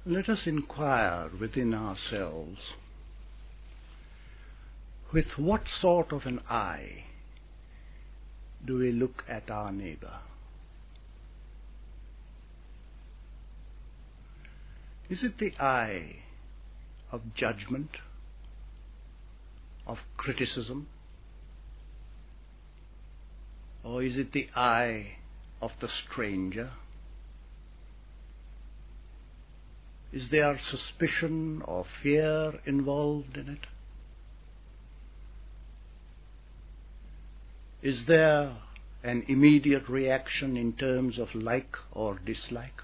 Let us inquire within ourselves, with what sort of an eye do we look at our neighbor? Is it the eye of judgment, of criticism? Or is it the eye of the stranger? Is there suspicion or fear involved in it? Is there an immediate reaction in terms of like or dislike?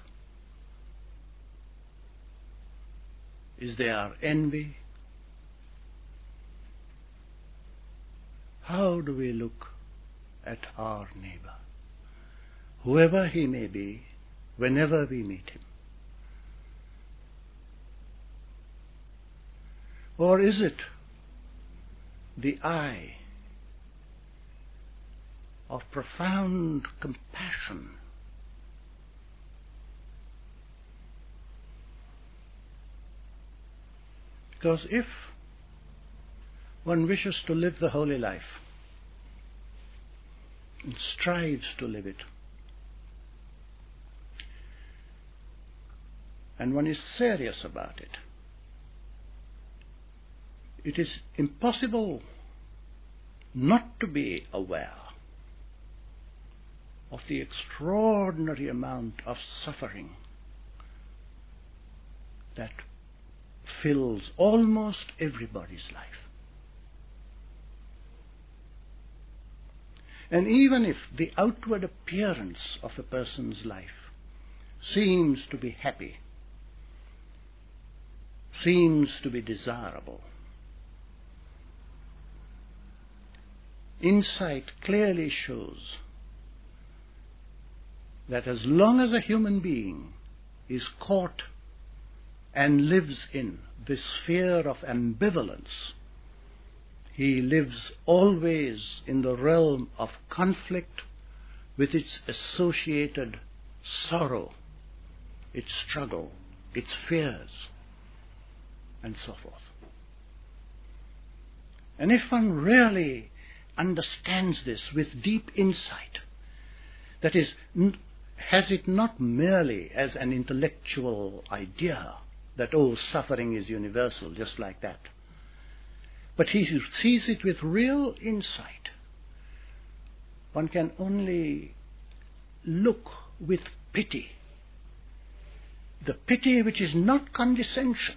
Is there envy? How do we look at our neighbor, whoever he may be, whenever we meet him? Or is it the eye of profound compassion? Because if one wishes to live the holy life and strives to live it, and one is serious about it, it is impossible not to be aware of the extraordinary amount of suffering that fills almost everybody's life. And even if the outward appearance of a person's life seems to be happy, seems to be desirable, insight clearly shows that as long as a human being is caught and lives in this sphere of ambivalence, he lives always in the realm of conflict with its associated sorrow, its struggle, its fears, and so forth. And if one really understands this with deep insight, that is, has it not merely as an intellectual idea that, oh, suffering is universal, just like that, but he sees it with real insight, one can only look with pity, the pity which is not condescension,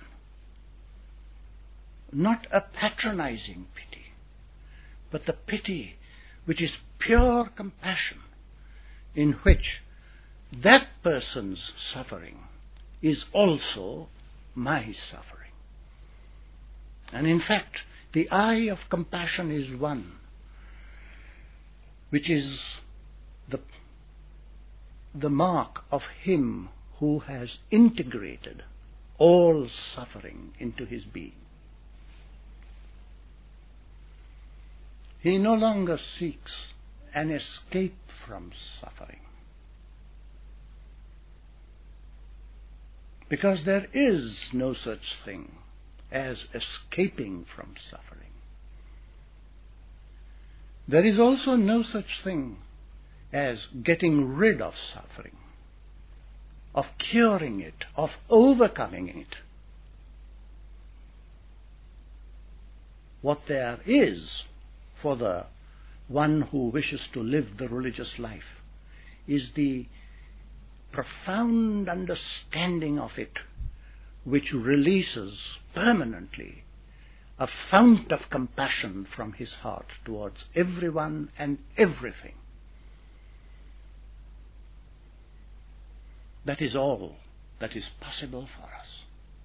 not a patronizing pity, but the pity which is pure compassion, in which that person's suffering is also my suffering. And in fact, the eye of compassion is one which is the mark of him who has integrated all suffering into his being. He no longer seeks an escape from suffering, because there is no such thing as escaping from suffering. There is also no such thing as getting rid of suffering, of curing it, of overcoming it. What there is for the one who wishes to live the religious life is the profound understanding of it, which releases permanently a fount of compassion from his heart towards everyone and everything. That is all that is possible for us.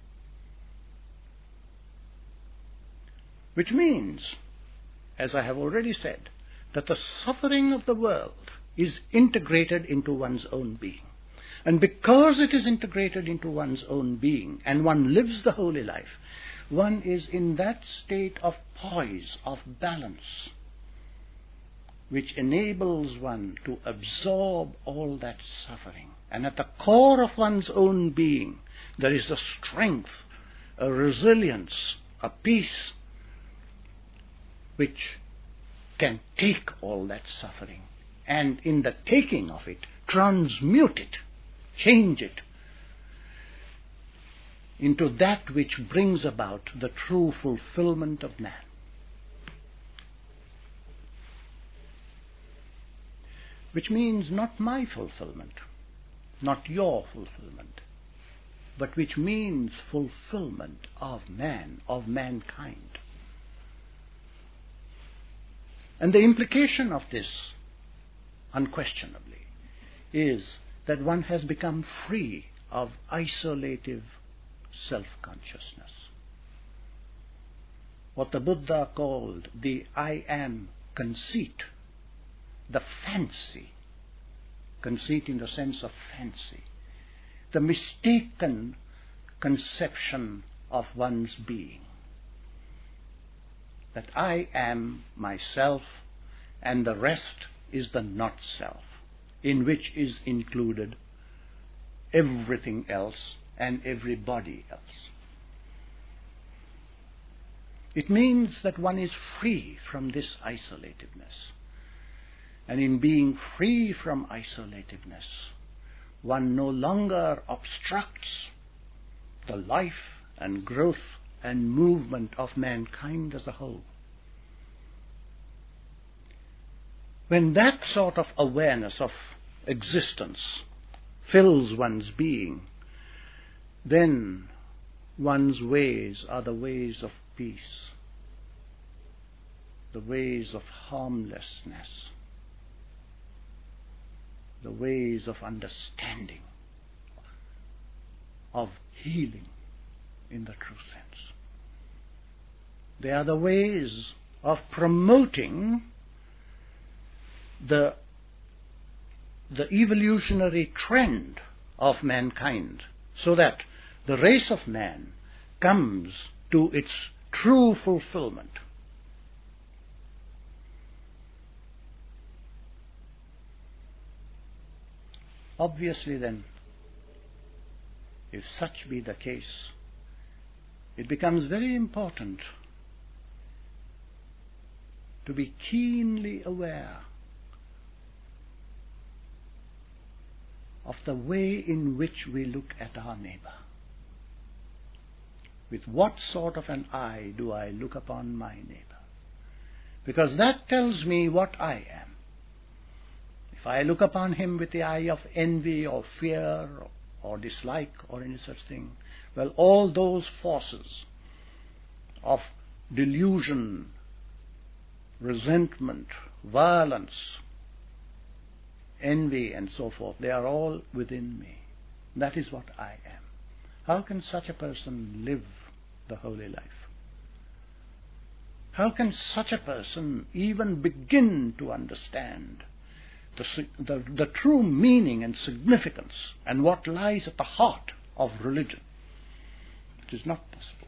Which means, as I have already said, that the suffering of the world is integrated into one's own being. And because it is integrated into one's own being, and one lives the holy life, one is in that state of poise, of balance, which enables one to absorb all that suffering. And at the core of one's own being, There is a strength, a resilience, a peace which can take all that suffering and in the taking of it, transmute it, change it into that which brings about the true fulfillment of man. Which means not my fulfillment, not your fulfillment, but which means fulfillment of man, of mankind. And the implication of this, unquestionably, is that one has become free of isolative self-consciousness. What the Buddha called the I am conceit, the fancy, conceit in the sense of fancy, the mistaken conception of one's being. That I am myself and the rest is the not-self, in which is included everything else and everybody else. It means that one is free from this isolativeness. And in being free from isolativeness, one no longer obstructs the life and growth and movement of mankind as a whole. When that sort of awareness of existence fills one's being, then one's ways are the ways of peace, the ways of harmlessness, the ways of understanding, of healing in the true sense. They are the ways of promoting the evolutionary trend of mankind, so that the race of man comes to its true fulfillment. Obviously then, if such be the case, it becomes very important to be keenly aware of the way in which we look at our neighbor. With what sort of an eye do I look upon my neighbor? Because that tells me what I am. If I look upon him with the eye of envy or fear or dislike or any such thing, well, all those forces of delusion, resentment, violence, envy and so forth, they are all within me. That is what I am. How can such a person live the holy life? How can such a person even begin to understand the true meaning and significance and what lies at the heart of religion? It is not possible.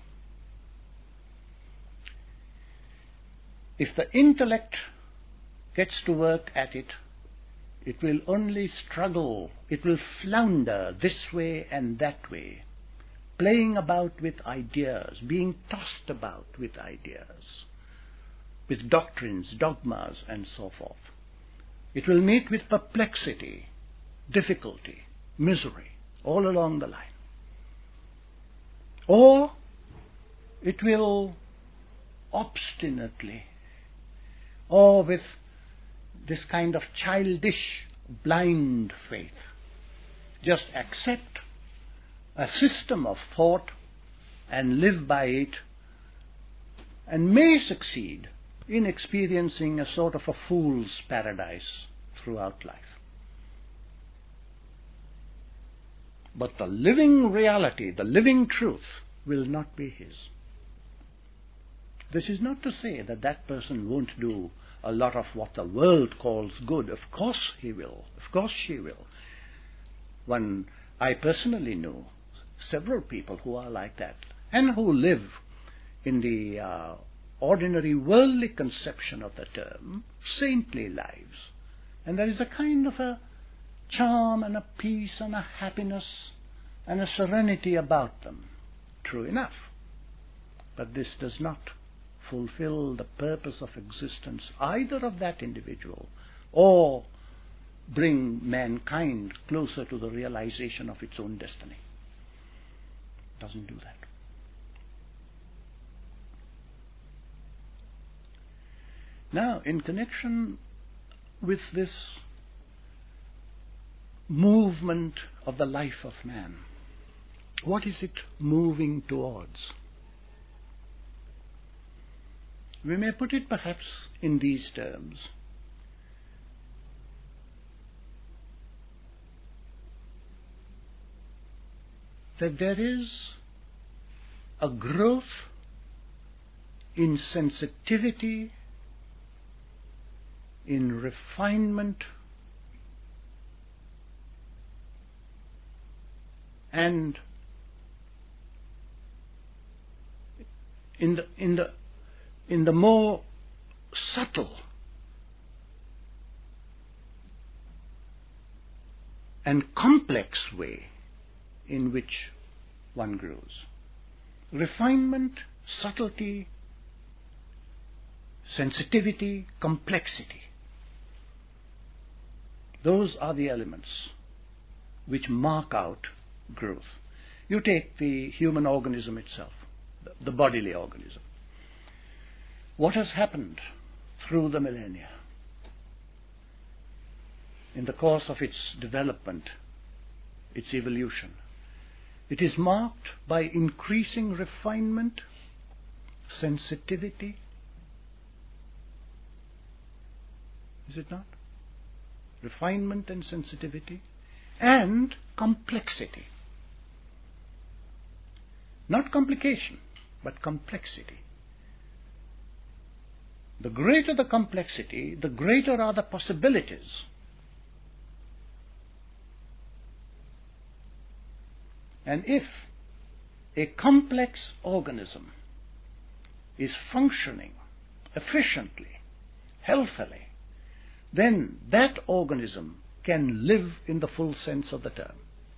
If the intellect gets to work at it, it will only struggle, it will flounder this way and that way, playing about with ideas, being tossed about with ideas, with doctrines, dogmas, and so forth. It will meet with perplexity, difficulty, misery, all along the line. Or it will obstinately, or with this kind of childish, blind faith, just accept a system of thought and live by it, and may succeed in experiencing a sort of a fool's paradise throughout life. But the living reality, the living truth, will not be his. This is not to say that that person won't do a lot of what the world calls good. Of course he will. Of course she will. I personally know several people who are like that and who live in the ordinary worldly conception of the term, saintly lives. And there is a kind of a charm and a peace and a happiness and a serenity about them. True enough. But this does not fulfill the purpose of existence either of that individual or bring mankind closer to the realization of its own destiny. It doesn't do that. Now, in connection with this movement of the life of man, what is it moving towards? We may put it perhaps in these terms. That there is a growth in sensitivity, in refinement, and in the more subtle and complex way in which one grows. Refinement, subtlety, sensitivity, complexity. Those are the elements which mark out growth. You take the human organism itself, the bodily organism. What has happened through the millennia in the course of its development, its evolution? It is marked by increasing refinement, sensitivity. Is it not? Refinement and sensitivity, and complexity. Not complication, but complexity. The greater the complexity, the greater are the possibilities. And if a complex organism is functioning efficiently, healthily, then that organism can live in the full sense of the term.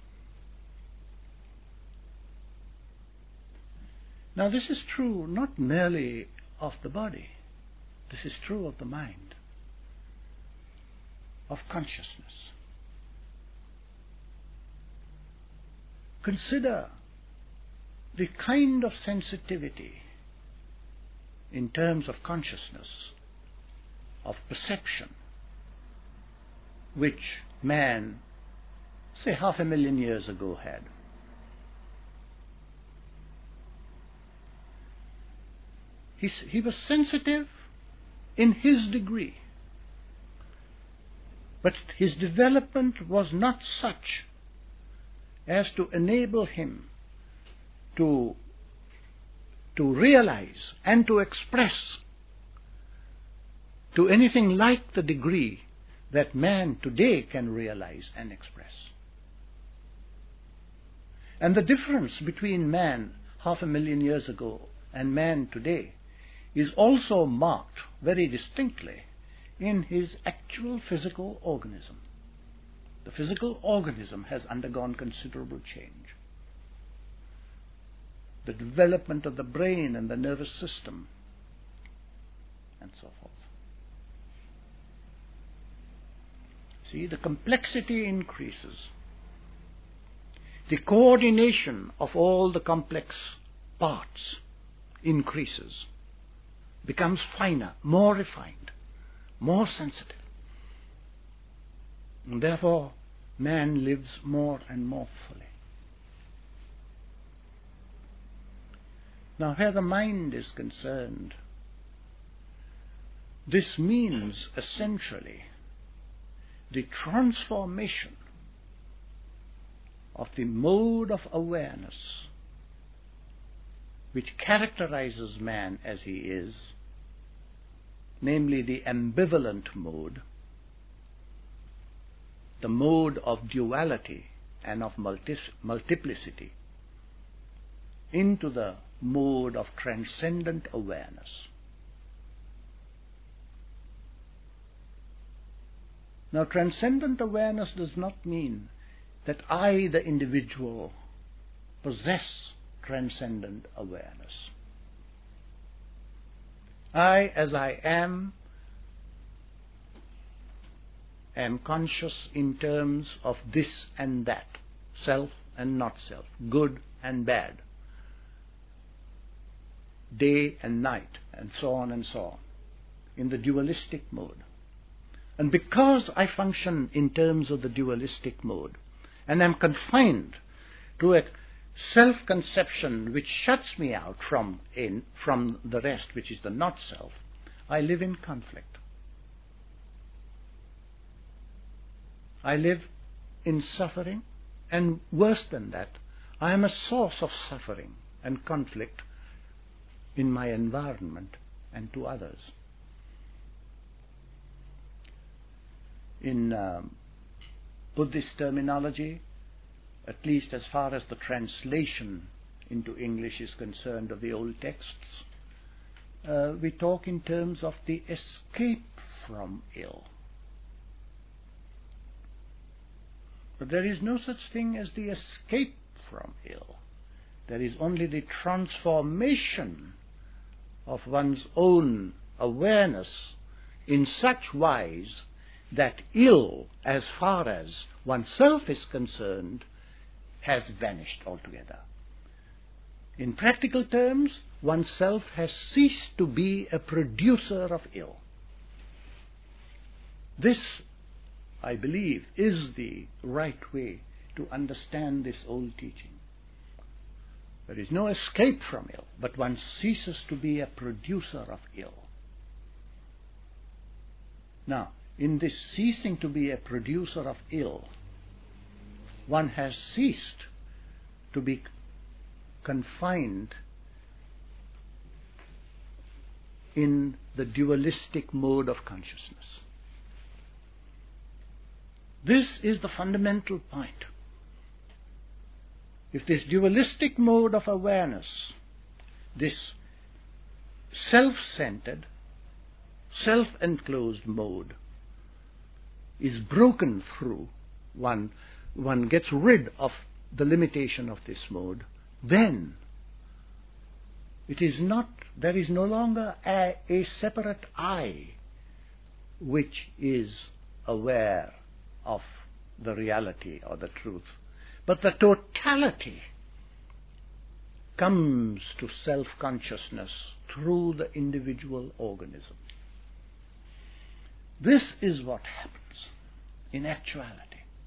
Now, this is true not merely of the body. This is true of the mind, of consciousness. Consider the kind of sensitivity in terms of consciousness, of perception, which man, say 500,000 years ago, had. He was sensitive in his degree, but his development was not such as to enable him to realize and to express to anything like the degree that man today can realize and express. And the difference between man 500,000 years ago and man today is also marked very distinctly in his actual physical organism. The physical organism has undergone considerable change. The development of the brain and the nervous system, and so forth. See, the complexity increases. The coordination of all the complex parts increases, becomes finer, more refined, more sensitive. And therefore, man lives more and more fully. Now, where the mind is concerned, this means essentially the transformation of the mode of awareness which characterizes man as he is, namely the ambivalent mode, the mode of duality and of multiplicity, into the mode of transcendent awareness. Now, transcendent awareness does not mean that I, the individual, possess transcendent awareness. I, as I am conscious in terms of this and that, self and not self, good and bad, day and night, and so on, in the dualistic mode. And because I function in terms of the dualistic mode, and am confined to a self-conception which shuts me out from the rest, which is the not-self, I live in conflict. I live in suffering, and worse than that, I am a source of suffering and conflict in my environment and to others. In Buddhist terminology, at least as far as the translation into English is concerned of the old texts, we talk in terms of the escape from ill. But there is no such thing as the escape from ill. There is only the transformation of one's own awareness in such wise that ill, as far as oneself is concerned, has vanished altogether. In practical terms, oneself has ceased to be a producer of ill. This, I believe, is the right way to understand this old teaching. There is no escape from ill, but one ceases to be a producer of ill. Now, in this ceasing to be a producer of ill, one has ceased to be confined in the dualistic mode of consciousness. This is the fundamental point. If this dualistic mode of awareness, this self-centered, self-enclosed mode, is broken through, one gets rid of the limitation of this mode, then there is no longer a separate I which is aware of the reality or the truth, but the totality comes to self-consciousness through the individual organism. This is what happens in actuality.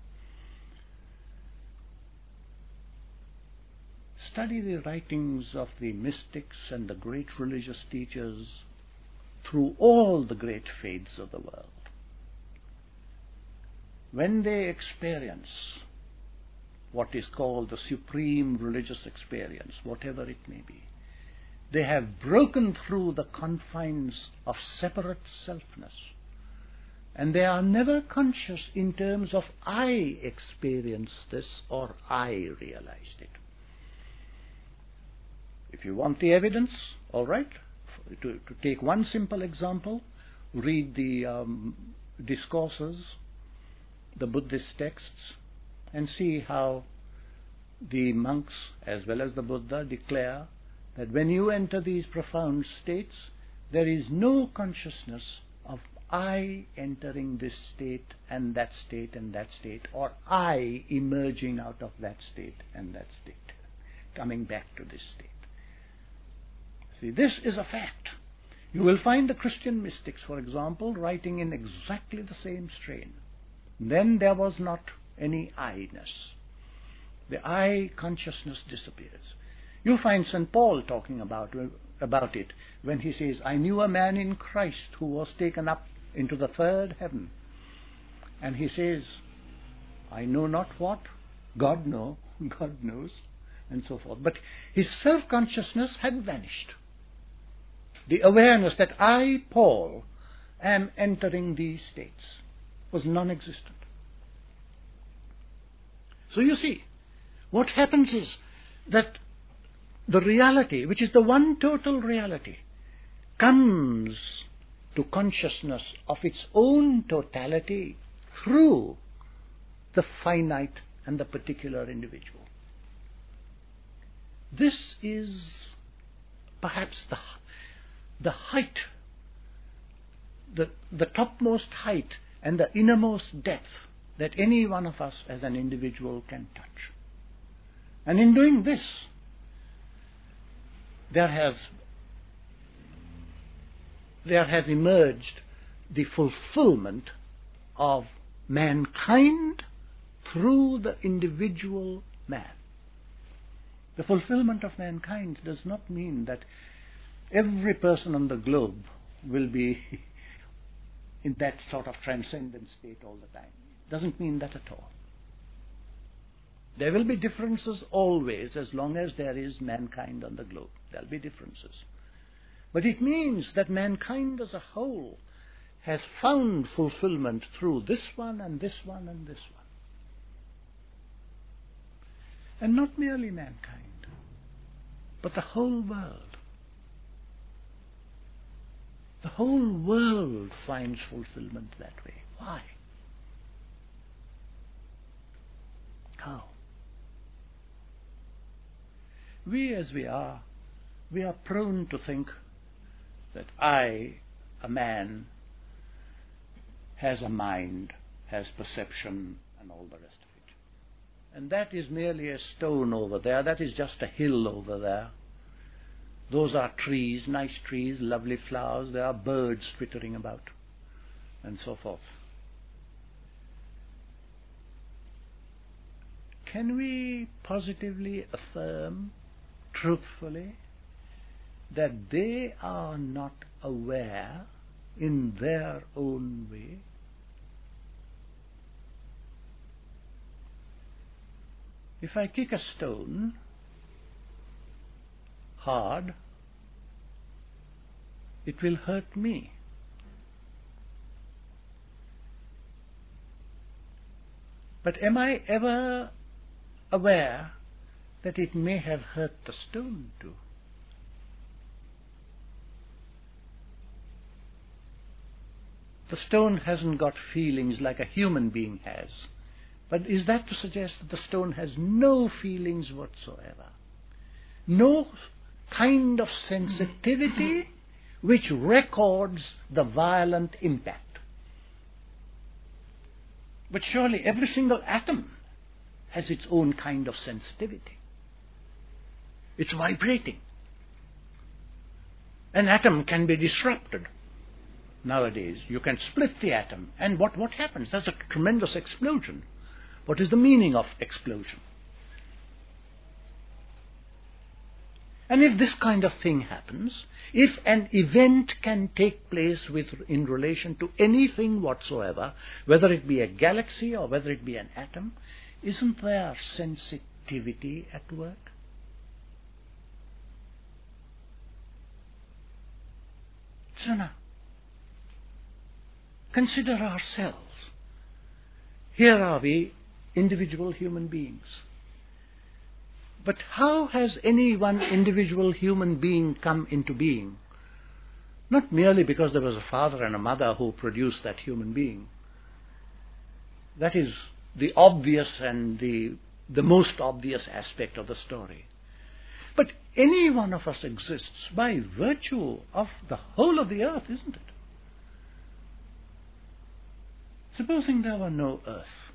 Study the writings of the mystics and the great religious teachers through all the great faiths of the world. When they experience what is called the supreme religious experience, whatever it may be, they have broken through the confines of separate selfness. And they are never conscious in terms of I experienced this or I realized it. If you want the evidence, all right, to take one simple example, read the discourses, the Buddhist texts, and see how the monks as well as the Buddha declare that when you enter these profound states, there is no consciousness of I entering this state and that state and that state, or I emerging out of that state and that state, coming back to this state. See, this is a fact. You will find the Christian mystics, for example, writing in exactly the same strain. Then there was not any I-ness. The I consciousness disappears. You find St. Paul talking about it when he says, I knew a man in Christ who was taken up into the third heaven. And he says, I know not what, God knows, and so forth. But his self-consciousness had vanished. The awareness that I, Paul, am entering these states was non-existent. So you see, what happens is that the reality, which is the one total reality, comes to consciousness of its own totality through the finite and the particular individual. This is perhaps the height, the topmost height and the innermost depth that any one of us as an individual can touch. And in doing this, there has emerged the fulfillment of mankind through the individual man. The fulfillment of mankind does not mean that every person on the globe will be in that sort of transcendent state all the time. It doesn't mean that at all. There will be differences always as long as there is mankind on the globe. There will be differences. But it means that mankind as a whole has found fulfillment through this one and this one and this one. And not merely mankind, but the whole world. The whole world finds fulfillment that way. Why? How? We as we are prone to think that I, a man, has a mind, has perception, and all the rest of it. And that is merely a stone over there, that is just a hill over there. Those are trees, nice trees, lovely flowers, there are birds twittering about, and so forth. Can we positively affirm, truthfully, that they are not aware in their own way? If I kick a stone hard, it will hurt me. But am I ever aware that it may have hurt the stone too? The stone hasn't got feelings like a human being has. But is that to suggest that the stone has no feelings whatsoever? No kind of sensitivity which records the violent impact. But surely every single atom has its own kind of sensitivity. It's vibrating. An atom can be disrupted. Nowadays, you can split the atom, and what happens? There's a tremendous explosion. What is the meaning of explosion? And if this kind of thing happens, if an event can take place in relation to anything whatsoever, whether it be a galaxy or whether it be an atom, isn't there sensitivity at work? So now, consider ourselves. Here are we, individual human beings. But how has any one individual human being come into being? Not merely because there was a father and a mother who produced that human being. That is the obvious and the most obvious aspect of the story. But any one of us exists by virtue of the whole of the earth, isn't it? Supposing there were no earth,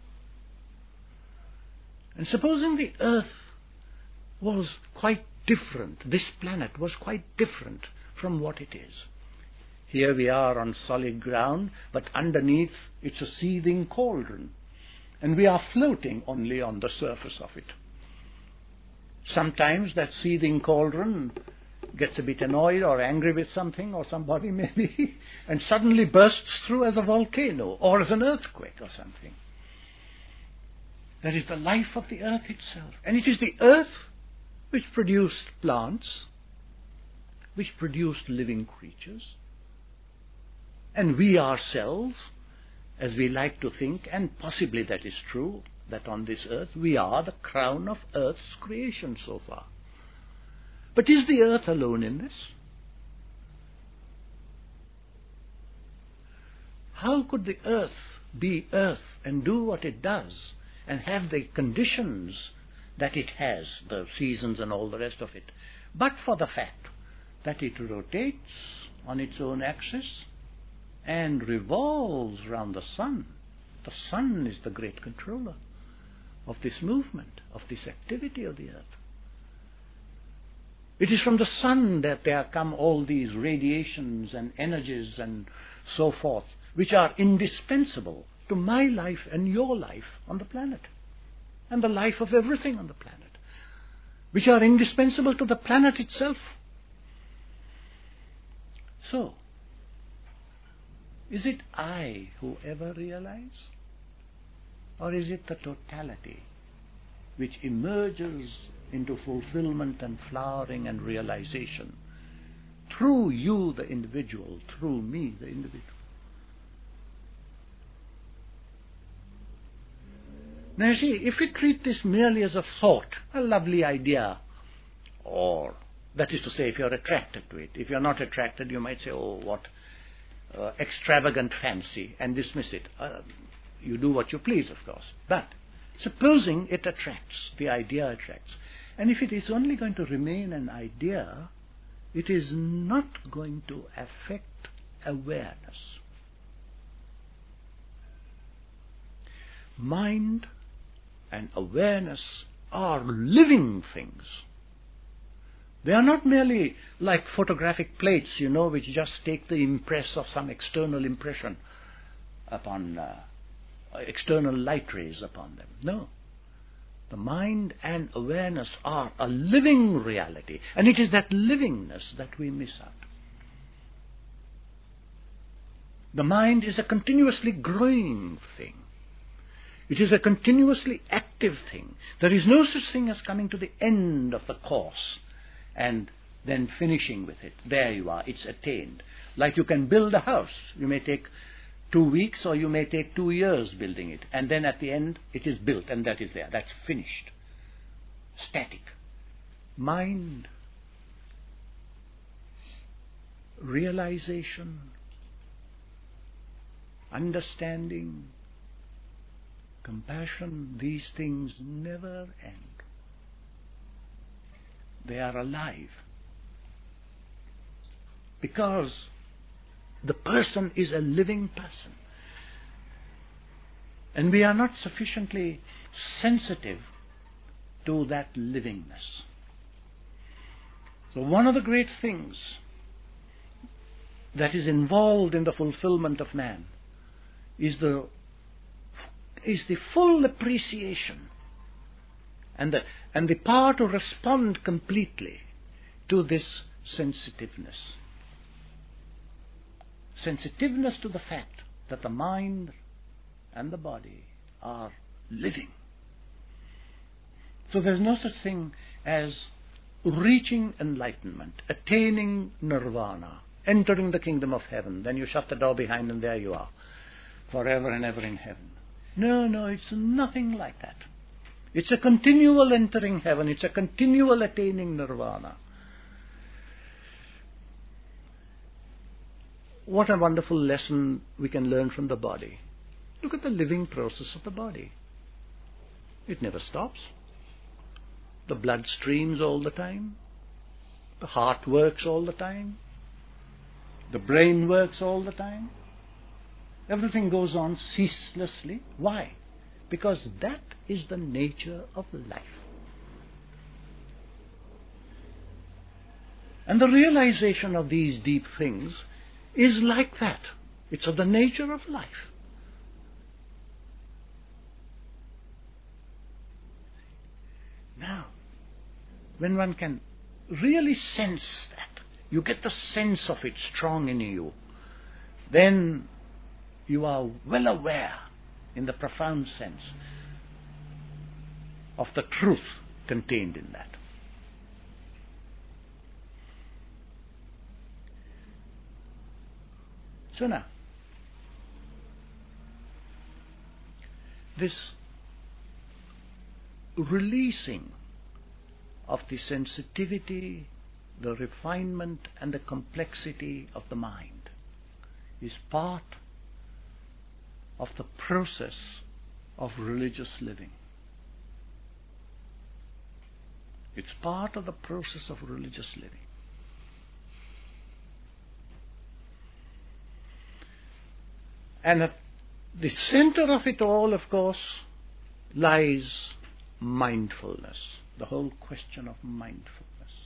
and supposing the earth was quite different, this planet was quite different from what it is. Here we are on solid ground, but underneath it's a seething cauldron, and we are floating only on the surface of it. Sometimes that seething cauldron gets a bit annoyed or angry with something or somebody maybe, and suddenly bursts through as a volcano or as an earthquake or something. That is the life of the earth itself. And it is the earth which produced plants, which produced living creatures. And we ourselves, as we like to think, and possibly that is true, that on this earth we are the crown of earth's creation so far. But is the earth alone in this? How could the earth be earth and do what it does and have the conditions that it has, the seasons and all the rest of it, but for the fact that it rotates on its own axis and revolves round the sun. The sun is the great controller of this movement, of this activity of the earth. It is from the sun that there come all these radiations and energies and so forth, which are indispensable to my life and your life on the planet, and the life of everything on the planet, which are indispensable to the planet itself. So, is it I who ever realize? Or is it the totality which emerges into fulfillment and flowering and realization through you, the individual, through me, the individual? Now you see, if we treat this merely as a thought, a lovely idea, or that is to say, if you're attracted to it. If you're not attracted, you might say, oh, what extravagant fancy, and dismiss it. You do what you please, of course. But supposing it attracts, the idea attracts, and if it is only going to remain an idea, it is not going to affect awareness. Mind and awareness are living things. They are not merely like photographic plates, which just take the impress of some external impression upon external light rays upon them. No. The mind and awareness are a living reality, and it is that livingness that we miss out. The mind is a continuously growing thing. It is a continuously active thing. There is no such thing as coming to the end of the course and then finishing with it. There you are, it's attained. Like you can build a house. You may take 2 weeks or you may take 2 years building it. And then at the end, it is built and that is there. That's finished. Static. Mind, realization, understanding, compassion, these things never end. They are alive. Because the person is a living person. And we are not sufficiently sensitive to that livingness. So one of the great things that is involved in the fulfillment of man is the full appreciation and the power to respond completely to this sensitiveness. Sensitiveness to the fact that the mind and the body are living. So there's no such thing as reaching enlightenment, attaining nirvana, entering the kingdom of heaven. Then you shut the door behind and there you are, forever and ever in heaven. No, it's nothing like that. It's a continual entering heaven. It's a continual attaining nirvana. What a wonderful lesson we can learn from the body. Look at the living process of the body. It never stops. The blood streams all the time. The heart works all the time. The brain works all the time. Everything goes on ceaselessly. Why? Because that is the nature of life. And the realization of these deep things is like that. It's of the nature of life. Now, when one can really sense that, you get the sense of it strong in you, then you are well aware, in the profound sense, of the truth contained in that. So now, this releasing of the sensitivity, the refinement and the complexity of the mind is part of the process of religious living. It's part of the process of religious living. And at the center of it all, of course, lies mindfulness, the whole question of mindfulness.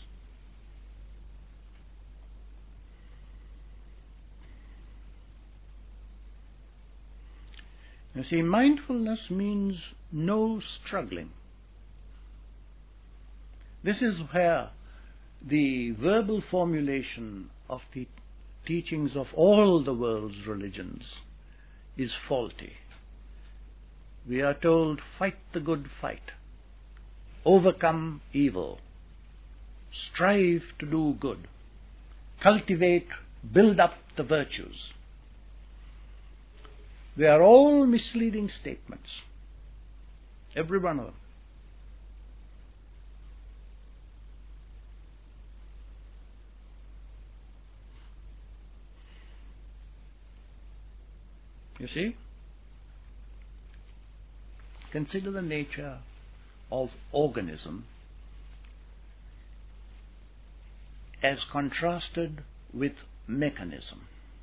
You see, mindfulness means no struggling. This is where the verbal formulation of the teachings of all the world's religions is faulty. We are told, fight the good fight, overcome evil, strive to do good, cultivate, build up the virtues. They are all misleading statements, every one of them. You see? Consider the nature of organism as contrasted with mechanism.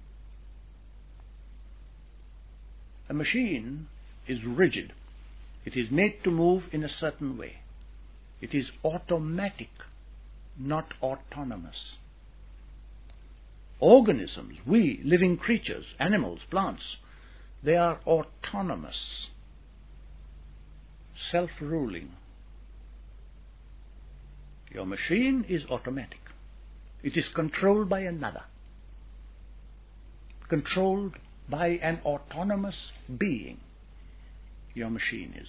A machine is rigid. It is made to move in a certain way. It is automatic, not autonomous. Organisms, we, living creatures, animals, plants, they are autonomous, self-ruling. Your machine is automatic. It is controlled by another, controlled by an autonomous being. Your machine is.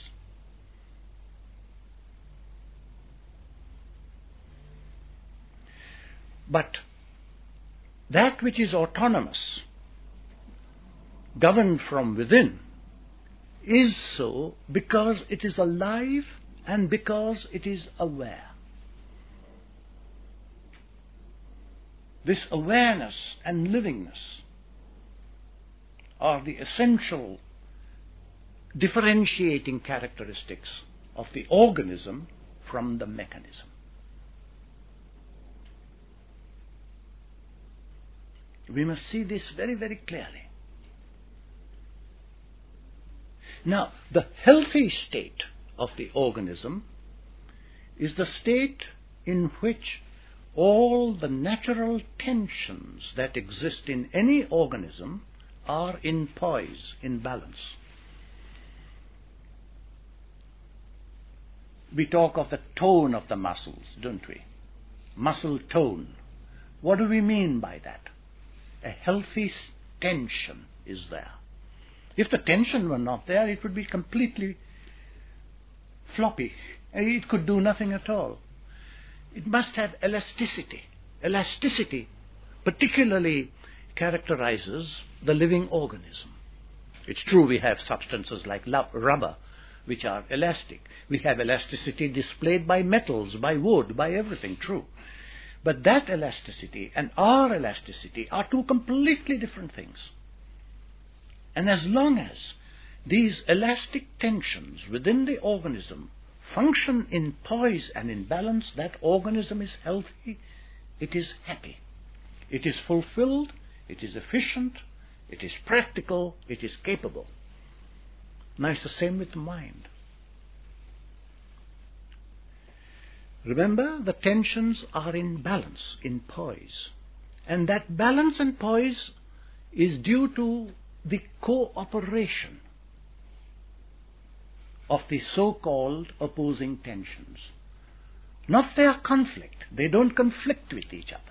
But that which is autonomous, governed from within, is so because it is alive and because it is aware. This awareness and livingness are the essential differentiating characteristics of the organism from the mechanism. We must see this very, very clearly. Now, the healthy state of the organism is the state in which all the natural tensions that exist in any organism are in poise, in balance. We talk of the tone of the muscles, don't we? Muscle tone. What do we mean by that? A healthy tension is there. If the tension were not there, it would be completely floppy. It could do nothing at all. It must have elasticity. Elasticity particularly characterizes the living organism. It's true we have substances like rubber, which are elastic. We have elasticity displayed by metals, by wood, by everything, true. But that elasticity and our elasticity are two completely different things. And as long as these elastic tensions within the organism function in poise and in balance, that organism is healthy, it is happy, it is fulfilled, it is efficient, it is practical, it is capable. Now it's the same with the mind. Remember, the tensions are in balance, in poise. And that balance and poise is due to the cooperation of the so-called opposing tensions. Not their conflict. They don't conflict with each other.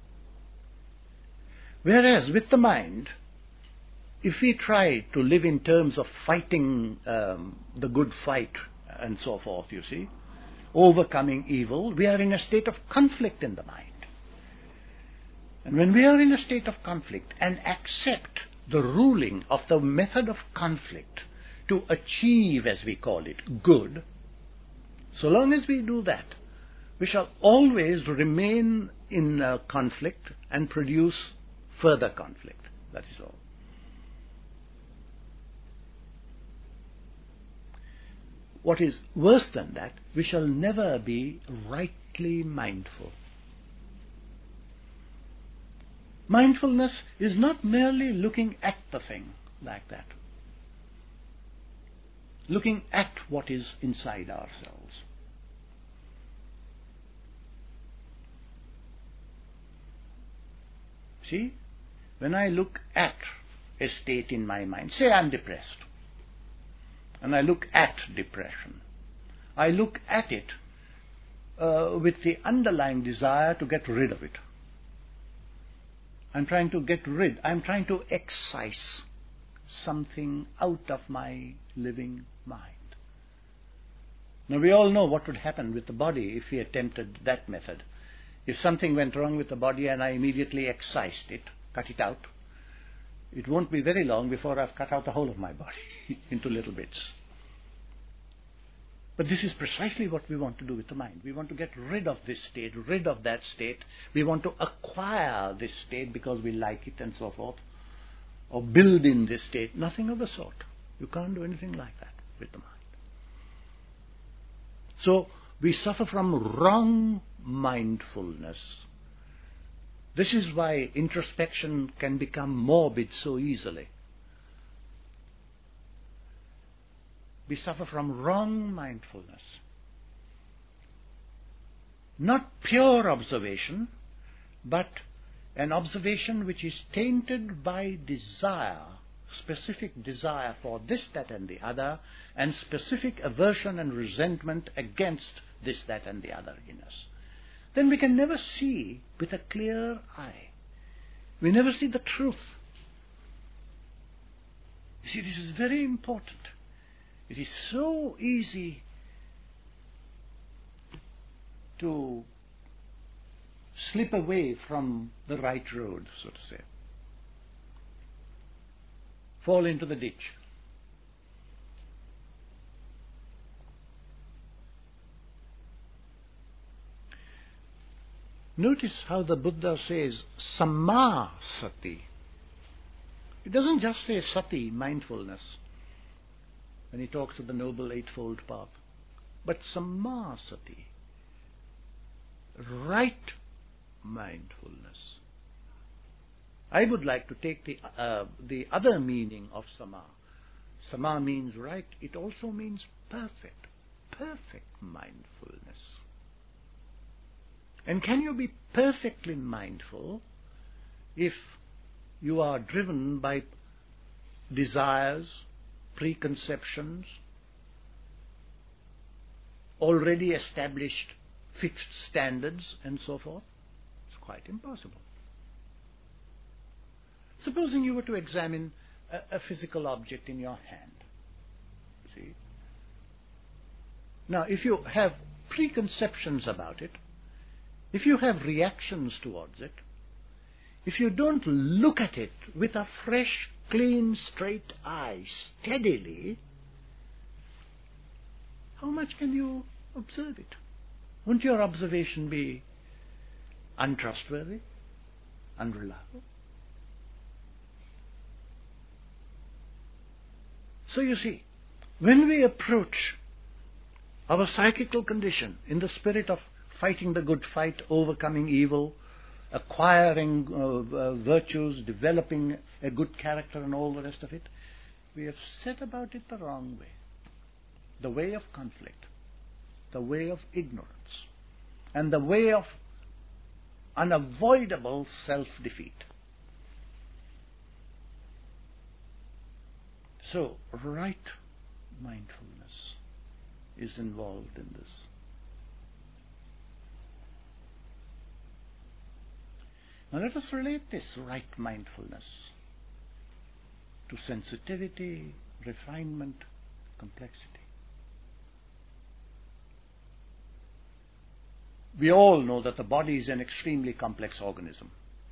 Whereas with the mind, if we try to live in terms of fighting the good fight and so forth, you see, overcoming evil, we are in a state of conflict in the mind. And when we are in a state of conflict and accept the ruling of the method of conflict to achieve, as we call it, good, so long as we do that, we shall always remain in conflict and produce further conflict. That is all. what is worse than that, we shall never be rightly mindful. Mindfulness is not merely looking at the thing like that, looking at what is inside ourselves. See, when I look at a state in my mind, say I'm depressed, and I look at depression, I look at it with the underlying desire to get rid of it. I'm trying to excise something out of my living mind. Now we all know what would happen with the body if we attempted that method. If something went wrong with the body and I immediately excised it, cut it out, it won't be very long before I've cut out the whole of my body into little bits. But this is precisely what we want to do with the mind. We want to get rid of this state, rid of that state. We want to acquire this state because we like it and so forth, or build in this state. Nothing of the sort. You can't do anything like that with the mind. So we suffer from wrong mindfulness. This is why introspection can become morbid so easily. We suffer from wrong mindfulness. Not pure observation, but an observation which is tainted by desire, specific desire for this, that and the other, and specific aversion and resentment against this, that and the other in us. Then we can never see with a clear eye. We never see the truth. You see, this is very important. It is so easy to slip away from the right road, so to say. Fall into the ditch. Notice how the Buddha says Samma Sati. It doesn't just say Sati, mindfulness, when he talks of the Noble Eightfold Path, but Samma Sati, right mindfulness. I would like to take the other meaning of Samma. Samma means right, it also means perfect mindfulness. And can you be perfectly mindful if you are driven by desires, preconceptions, already established fixed standards and so forth? It's quite impossible. Supposing you were to examine a physical object in your hand. See? Now, if you have preconceptions about it, if you have reactions towards it, if you don't look at it with a fresh, clean, straight eye, steadily, how much can you observe it? Won't your observation be untrustworthy, unreliable? So you see, when we approach our psychical condition in the spirit of fighting the good fight, overcoming evil, acquiring virtues, developing a good character and all the rest of it, we have set about it the wrong way. The way of conflict, the way of ignorance, and the way of unavoidable self-defeat. So, right mindfulness is involved in this. Now let us relate this right mindfulness to sensitivity, refinement, complexity. We all know that the body is an extremely complex organism.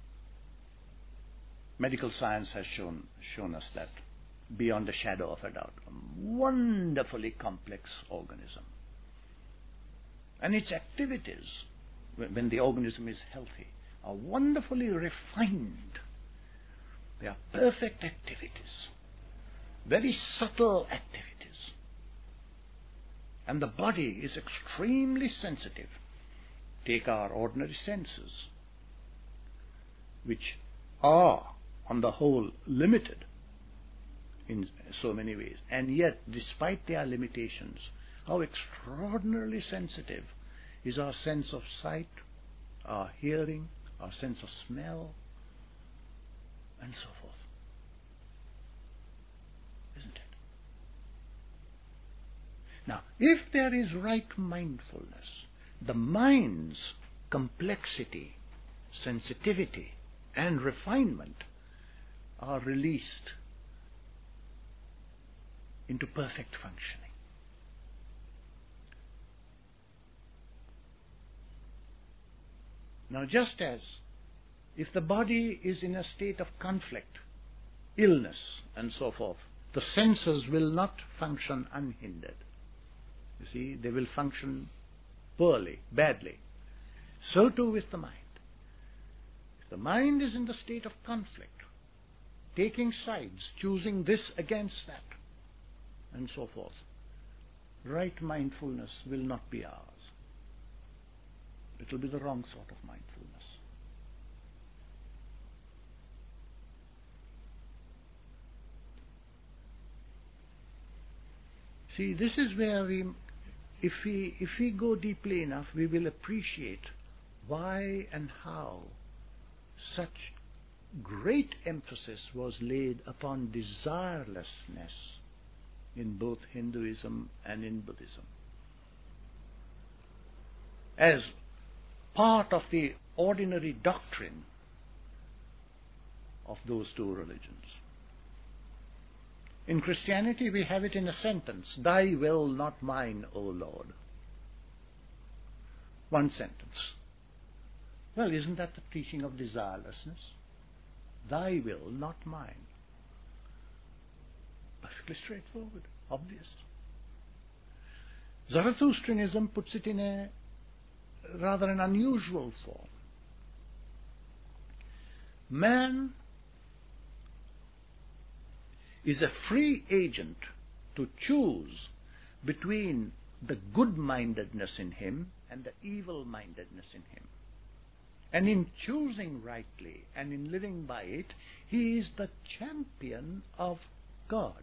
Medical science has shown us that beyond a shadow of a doubt. A wonderfully complex organism. And its activities, when the organism is healthy, are wonderfully refined. They are perfect activities, very subtle activities. And the body is extremely sensitive. Take our ordinary senses, which are, on the whole, limited in so many ways. And yet, despite their limitations, how extraordinarily sensitive is our sense of sight, our hearing, our sense of smell, and so forth. Isn't it? Now, if there is right mindfulness, the mind's complexity, sensitivity, and refinement are released into perfect functioning. Now, just as if the body is in a state of conflict, illness, and so forth, the senses will not function unhindered. You see, they will function poorly, badly. So too with the mind. If the mind is in the state of conflict, taking sides, choosing this against that, and so forth, right mindfulness will not be ours. It will be the wrong sort of mindfulness. See, this is where if we go deeply enough, we will appreciate why and how such great emphasis was laid upon desirelessness in both Hinduism and in Buddhism, as part of the ordinary doctrine of those two religions. In Christianity, we have it in a sentence, "Thy will, not mine, O Lord." One sentence. Well, isn't that the teaching of desirelessness? Thy will, not mine. Perfectly straightforward, obvious. Zarathustrianism puts it in a rather an unusual form. Man is a free agent to choose between the good-mindedness in him and the evil-mindedness in him. And in choosing rightly and in living by it, he is the champion of God.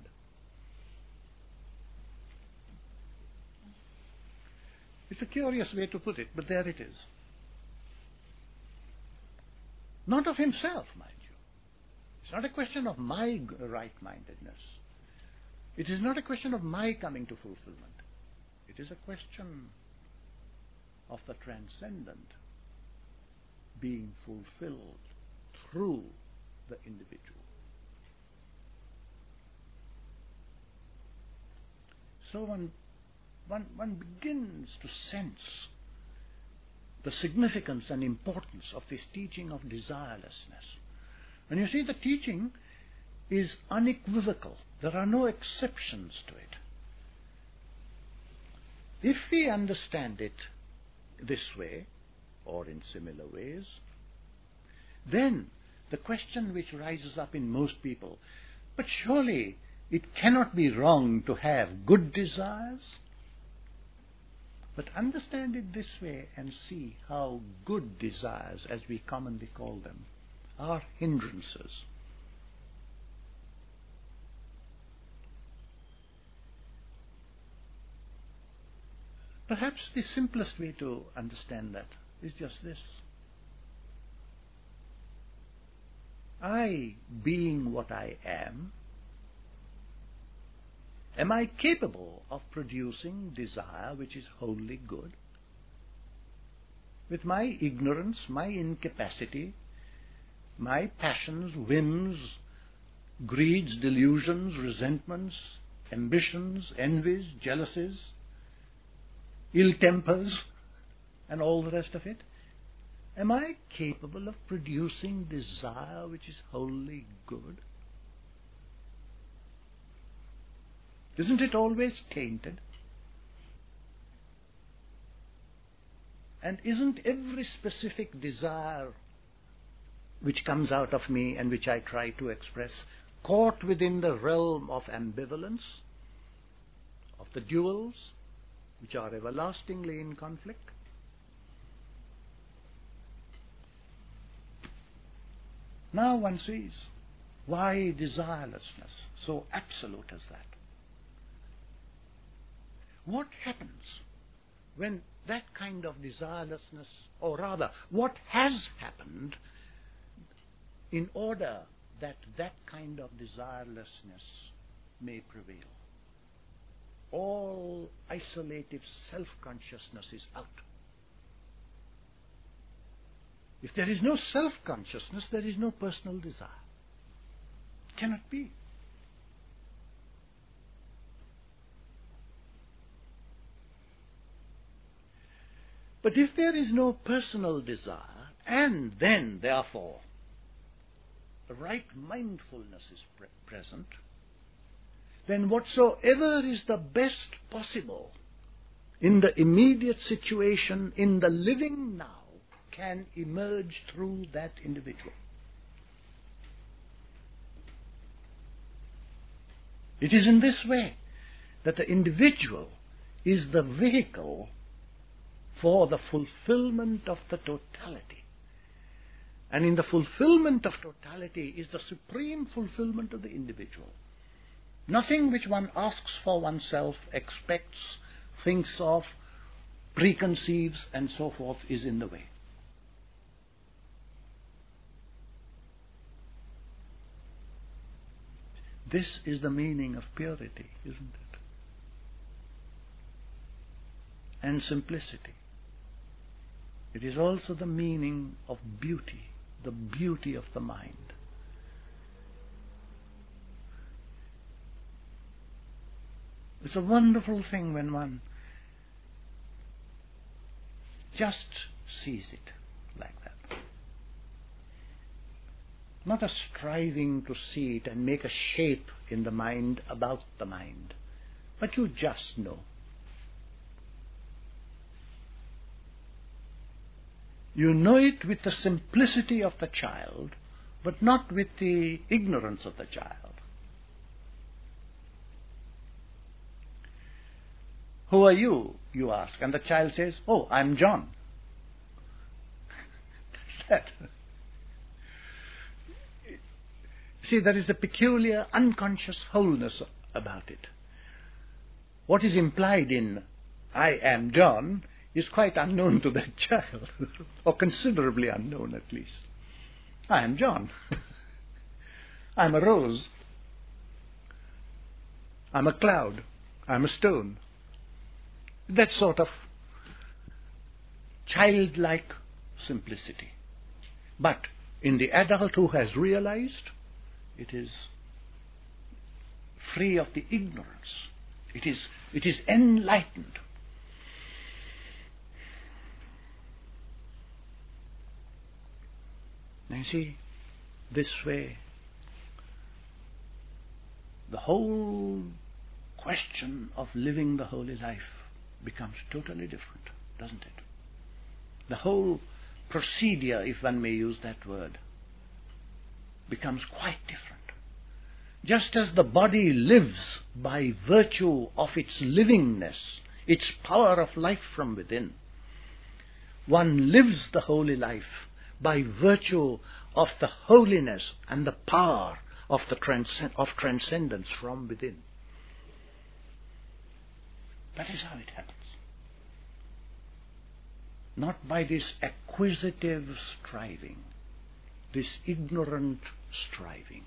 It's a curious way to put it, but there it is. Not of himself, mind you. It's not a question of my right-mindedness. It is not a question of my coming to fulfillment. It is a question of the transcendent being fulfilled through the individual. So one begins to sense the significance and importance of this teaching of desirelessness. And you see, the teaching is unequivocal. There are no exceptions to it. If we understand it this way, or in similar ways, then the question which rises up in most people, but surely it cannot be wrong to have good desires? But understand it this way and see how good desires, as we commonly call them, are hindrances. Perhaps the simplest way to understand that is just this. I, being what I am I capable of producing desire which is wholly good? With my ignorance, my incapacity, my passions, whims, greeds, delusions, resentments, ambitions, envies, jealousies, ill tempers, and all the rest of it, am I capable of producing desire which is wholly good? Isn't it always tainted? And isn't every specific desire which comes out of me and which I try to express caught within the realm of ambivalence, of the duals, which are everlastingly in conflict. Now one sees why desirelessness so absolute as that. What happens when that kind of desirelessness, or rather, what has happened in order that that kind of desirelessness may prevail? All isolative self-consciousness is out. If there is no self-consciousness, there is no personal desire. It cannot be. But if there is no personal desire, and then, therefore, the right mindfulness is present, then whatsoever is the best possible in the immediate situation, in the living now, can emerge through that individual. It is in this way that the individual is the vehicle for the fulfillment of the totality. And in the fulfillment of totality is the supreme fulfillment of the individual. Nothing which one asks for oneself, expects, thinks of, preconceives, and so forth is in the way. This is the meaning of purity, isn't it? And simplicity. It is also the meaning of beauty, the beauty of the mind. It's a wonderful thing when one just sees it like that. Not a striving to see it and make a shape in the mind about the mind, but you just know. You know it with the simplicity of the child, but not with the ignorance of the child. Who are you? You ask. And the child says, oh, I'm John. That's that. See, there is a peculiar unconscious wholeness about it. What is implied in I am John is quite unknown to that child, or considerably unknown at least. I am John. I'm a rose. I'm a cloud. I'm a stone. That sort of childlike simplicity. But in the adult who has realized, it is free of the ignorance. It is enlightened. Now you see, this way, the whole question of living the holy life becomes totally different, doesn't it? The whole procedure, if one may use that word, becomes quite different. Just as the body lives by virtue of its livingness, its power of life from within, one lives the holy life by virtue of the holiness and the power of transcendence from within. That is how it happens. Not by this acquisitive striving, this ignorant striving.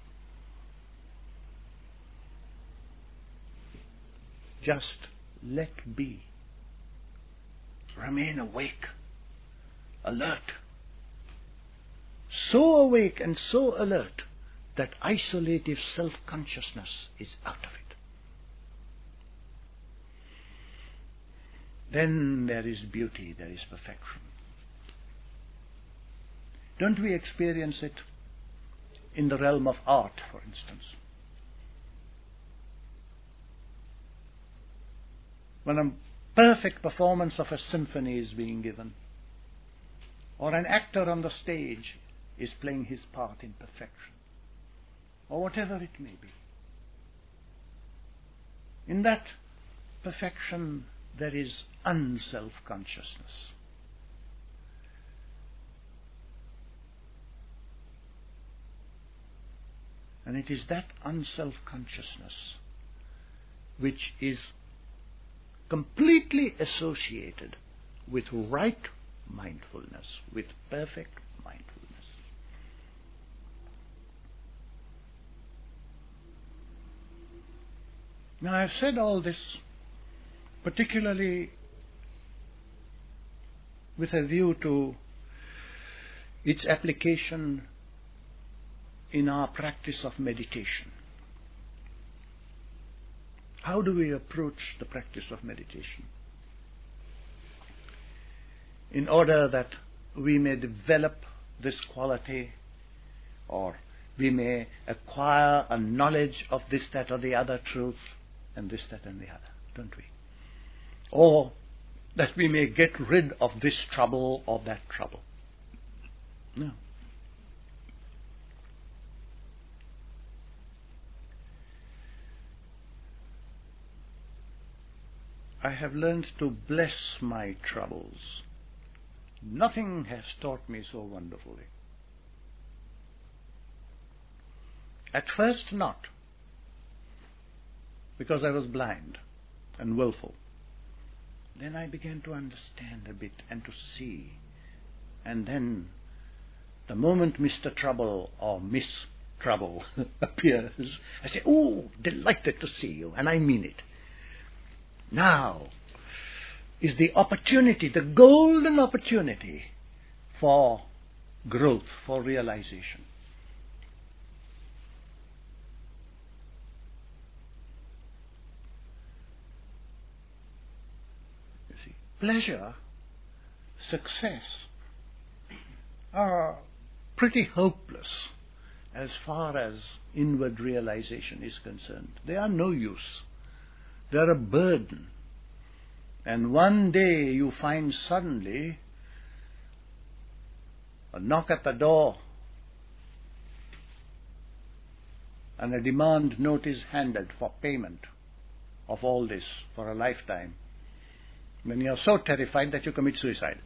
Just let be. Remain awake, alert. So awake and so alert that isolative self-consciousness is out of it. Then there is beauty, there is perfection. Don't we experience it in the realm of art, for instance? When a perfect performance of a symphony is being given, or an actor on the stage is playing his part in perfection, or whatever it may be. In that perfection, there is unself-consciousness. And it is that unself-consciousness which is completely associated with right mindfulness, with perfect mindfulness. Now, I've said all this particularly with a view to its application in our practice of meditation. How do we approach the practice of meditation? In order that we may develop this quality, or we may acquire a knowledge of this, that, or the other truth, and this, that, and the other, don't we? Or that we may get rid of this trouble or that trouble. No. I have learned to bless my troubles. Nothing has taught me so wonderfully. At first not, because I was blind and willful. Then I began to understand a bit and to see. And then the moment Mr. Trouble or Miss Trouble appears, I say, "Oh, delighted to see you," and I mean it. Now is the opportunity, the golden opportunity for growth, for realization. You see, pleasure, success are pretty hopeless as far as inward realization is concerned. They are no use. They are a burden. And one day you find suddenly a knock at the door and a demand note is handed for payment of all this for a lifetime. Then you are so terrified that you commit suicide.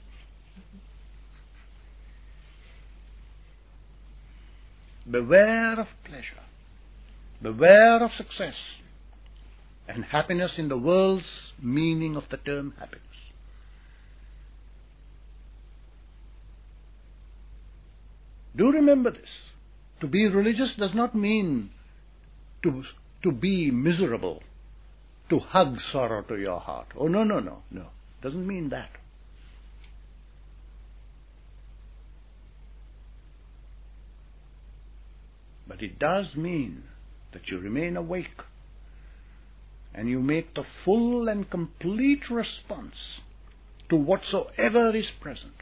Beware of pleasure. Beware of success. And happiness in the world's meaning of the term happiness. Do remember this. To be religious does not mean to be miserable, to hug sorrow to your heart. Oh, no. Doesn't mean that. But it does mean that you remain awake and you make the full and complete response to whatsoever is present.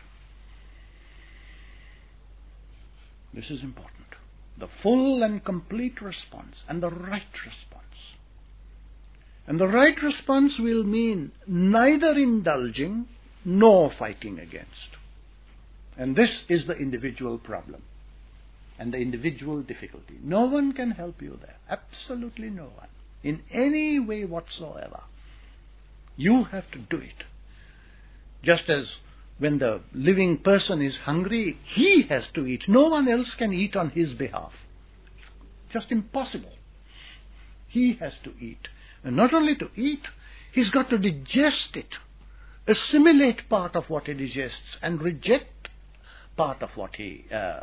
This is important. The full and complete response and the right response. And the right response will mean neither indulging nor fighting against. And this is the individual problem and the individual difficulty. No one can help you there. Absolutely no one. In any way whatsoever. You have to do it. Just as when the living person is hungry, he has to eat. No one else can eat on his behalf. It's just impossible. He has to eat. And not only to eat, he's got to digest it, assimilate part of what he digests, and reject part of what he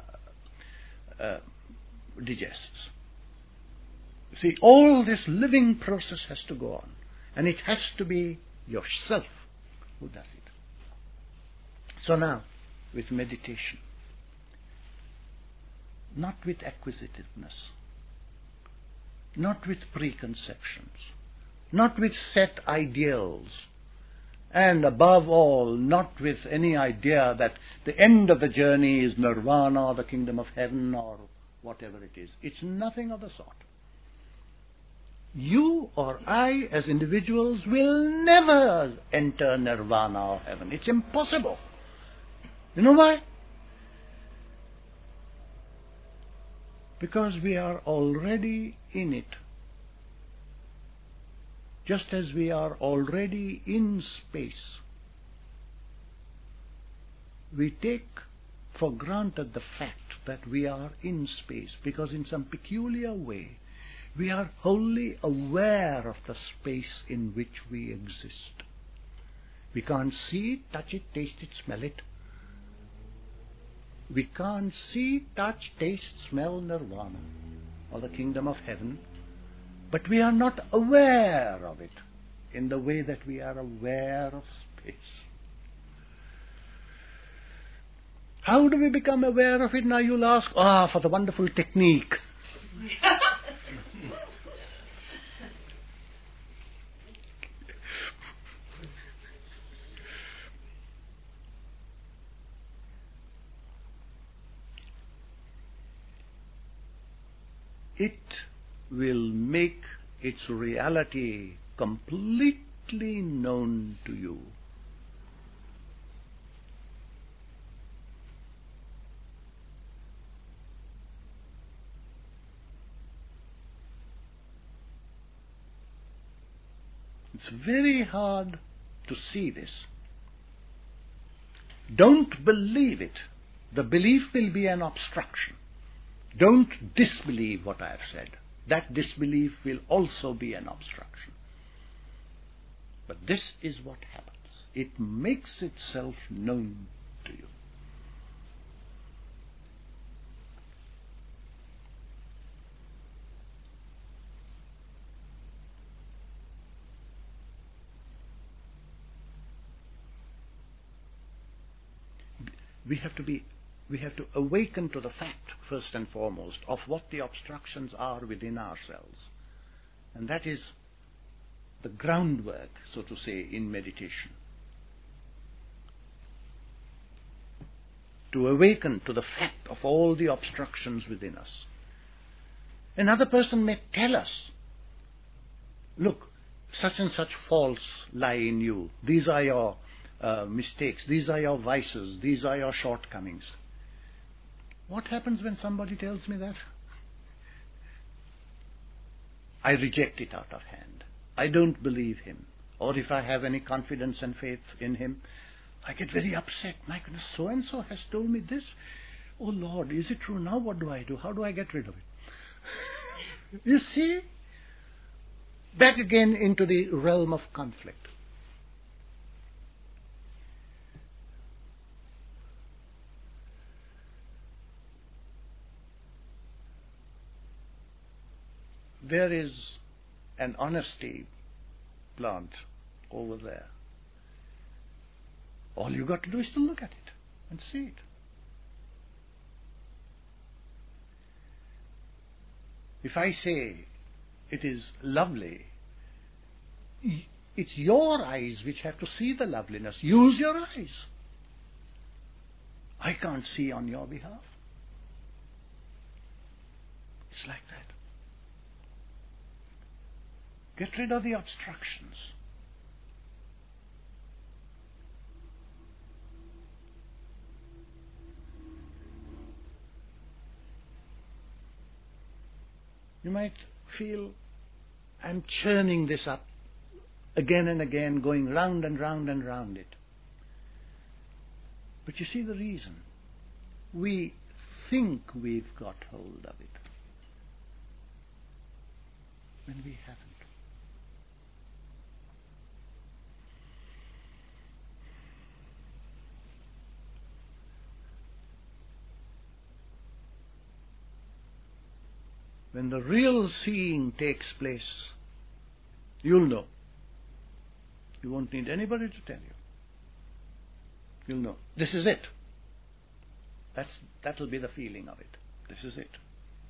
digests. See, all this living process has to go on, and it has to be yourself who does it. So now, with meditation, not with acquisitiveness, not with preconceptions, not with set ideals, and above all, not with any idea that the end of the journey is nirvana or the kingdom of heaven or whatever it is. It's nothing of the sort. You or I as individuals will never enter nirvana or heaven. It's impossible. You know why? Because we are already in it. just as we are already in space, we take for granted the fact that we are in space, because in some peculiar way we are wholly aware of the space in which we exist. We can't see it, touch it, taste it, smell it. We can't see, touch, taste, smell nirvana or the kingdom of heaven, but we are not aware of it in the way that we are aware of space. How do we become aware of it? Now you'll ask, for the wonderful technique. It will make its reality completely known to you. It's very hard to see this. Don't believe it. The belief will be an obstruction. Don't disbelieve what I have said. That disbelief will also be an obstruction. But this is what happens. It makes itself known to you. We have to awaken to the fact, first and foremost, of what the obstructions are within ourselves. And that is the groundwork, so to say, in meditation. To awaken to the fact of all the obstructions within us. Another person may tell us, look, such and such faults lie in you. These are your mistakes. These are your vices. These are your shortcomings. What happens when somebody tells me that? I reject it out of hand. I don't believe him. Or if I have any confidence and faith in him, I get very upset. My goodness, so-and-so has told me this. Oh Lord, is it true? Now what do I do? How do I get rid of it? You see? Back again into the realm of conflict. There is an honesty plant over there. All you got to do is to look at it and see it. If I say it is lovely, it's your eyes which have to see the loveliness. Use your eyes. I can't see on your behalf. It's like that. Get rid of the obstructions. You might feel, I'm churning this up again and again, going round and round and round it. But you see the reason. We think we've got hold of it, when we haven't. When the real seeing takes place, you'll know. You won't need anybody to tell you. You'll know. This is it. That'll be the feeling of it. This is it.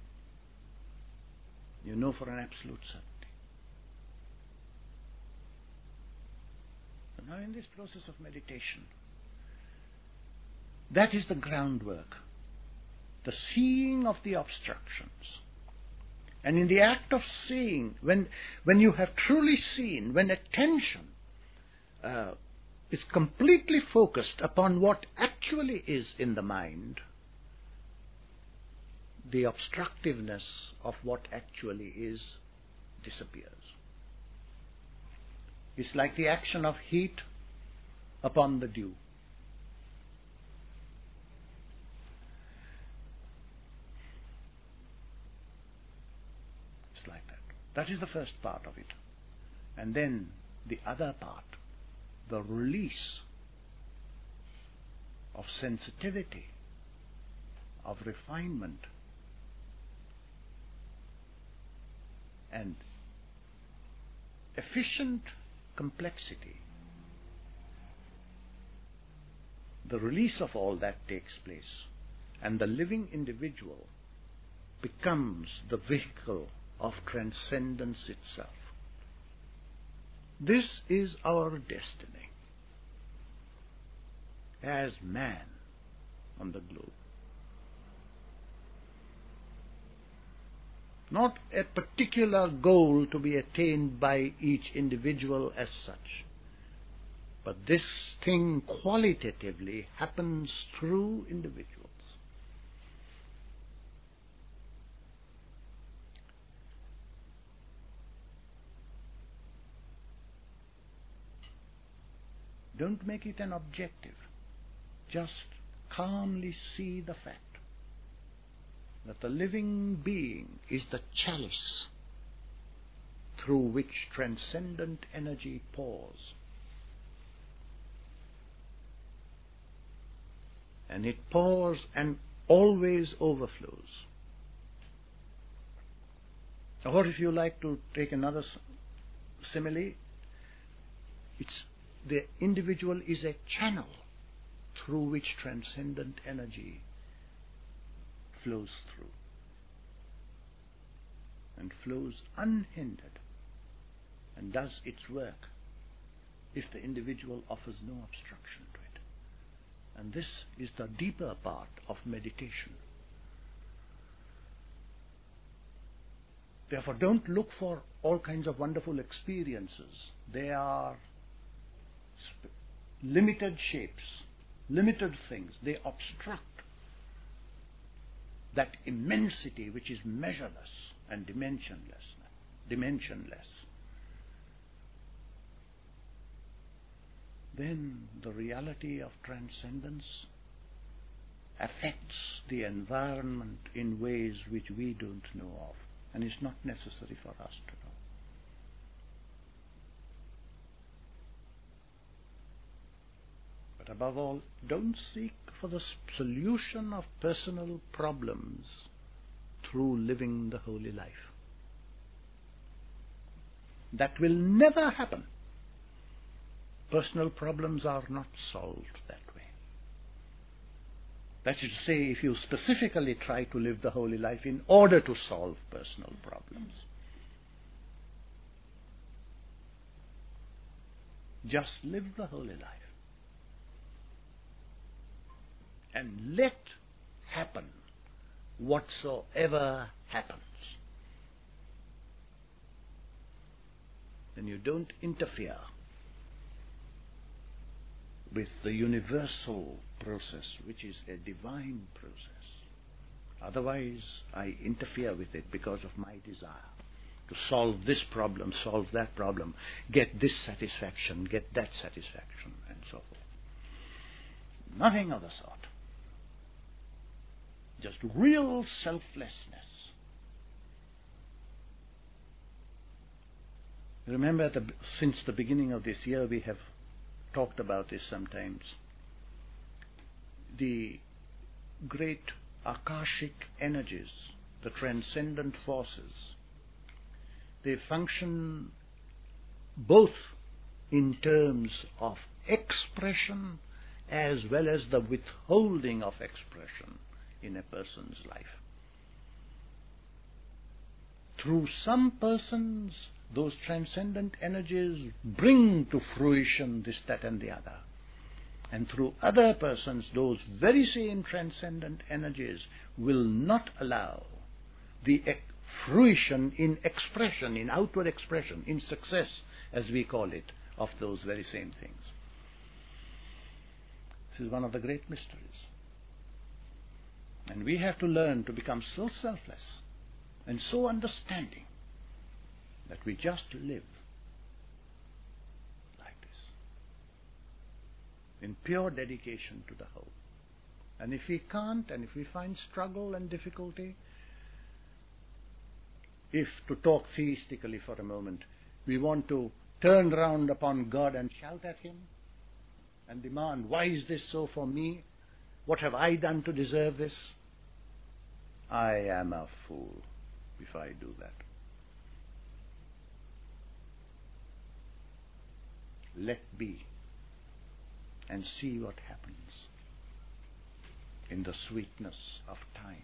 You know for an absolute certainty. So now in this process of meditation, that is the groundwork. The seeing of the obstructions. And in the act of seeing, when you have truly seen, when attention is completely focused upon what actually is in the mind, the obstructiveness of what actually is disappears. is like the action of heat upon the dew. It's like that. That is the first part of it. And then the other part, the release of sensitivity, of refinement, and efficient complexity. The release of all that takes place, and the living individual becomes the vehicle of transcendence itself. This is our destiny as man on the globe. Not a particular goal to be attained by each individual as such, but this thing qualitatively happens through individuals. Don't make it an objective. Just calmly see the fact that the living being is the chalice through which transcendent energy pours. And it pours and always overflows. Or if you like to take another simile, the individual is a channel through which transcendent energy flows through, and flows unhindered, and does its work if the individual offers no obstruction to it. And this is the deeper part of meditation. Therefore, don't look for all kinds of wonderful experiences. They are limited shapes, limited things. They obstruct that immensity which is measureless and dimensionless. Then the reality of transcendence affects the environment in ways which we don't know of, and it's not necessary for us to know. But above all, don't seek for the solution of personal problems through living the holy life. That will never happen. Personal problems are not solved that way. That is to say, if you specifically try to live the holy life in order to solve personal problems, just live the holy life and let happen whatsoever happens. Then you don't interfere with the universal process, which is a divine process. Otherwise, I interfere with it because of my desire to solve this problem, solve that problem, get this satisfaction, get that satisfaction, and so forth. Nothing of the sort. Just real selflessness. Remember, since the beginning of this year, we have talked about this sometimes. The great akashic energies, the transcendent forces, they function both in terms of expression as well as the withholding of expression in a person's life. Through some persons, those transcendent energies bring to fruition this, that, and the other. And through other persons, those very same transcendent energies will not allow the fruition in expression, in outward expression, in success, as we call it, of those very same things. This is one of the great mysteries. And we have to learn to become so selfless and so understanding that we just live. in pure dedication to the whole. And if we can't, and if we find struggle and difficulty, if, to talk theistically for a moment, we want to turn round upon God and shout at him and demand, why is this so for me? What have I done to deserve this? I am a fool if I do that. Let be and see what happens in the sweetness of time.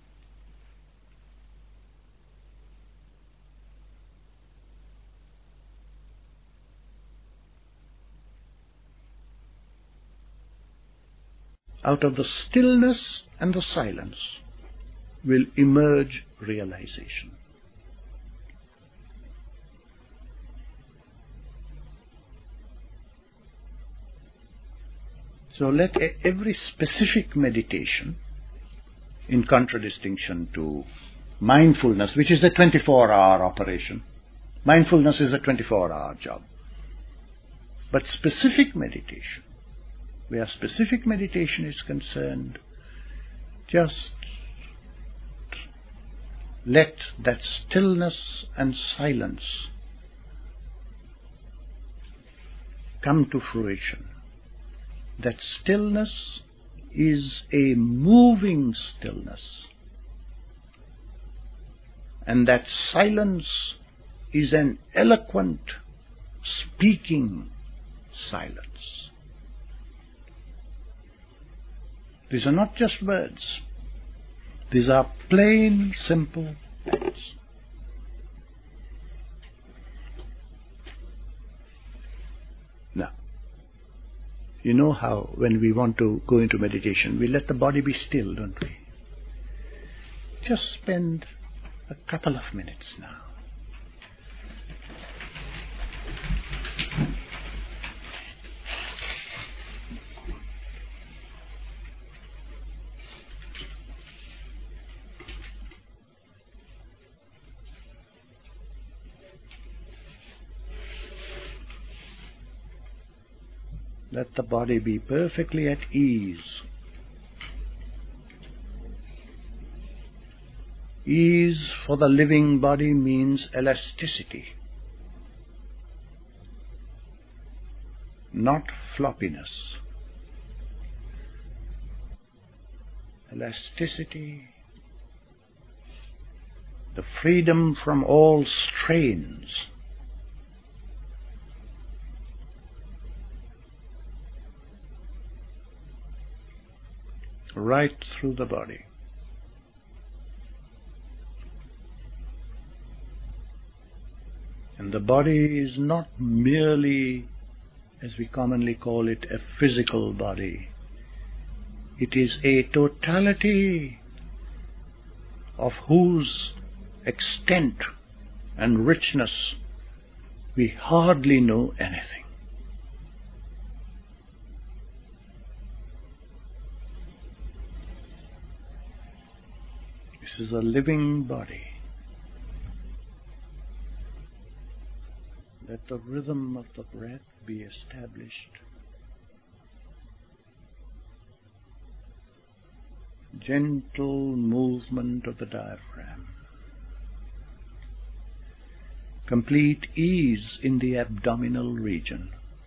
Out of the stillness and the silence will emerge realization. So let every specific meditation, in contradistinction to mindfulness, which is a 24-hour operation. Mindfulness is a 24-hour job. But specific meditation, where specific meditation is concerned, just let that stillness and silence come to fruition. That stillness is a moving stillness, and that silence is an eloquent, speaking silence. These are not just words. These are plain, simple words. Now, you know how when we want to go into meditation, we let the body be still, don't we? Just spend a couple of minutes now. Let the body be perfectly at ease. Ease for the living body means elasticity, not floppiness. Elasticity, the freedom from all strains. Right through the body. And the body is not merely, as we commonly call it, a physical body. It is a totality of whose extent and richness we hardly know anything. This is a living body. Let the rhythm of the breath be established. Gentle movement of the diaphragm. Complete ease in the abdominal region.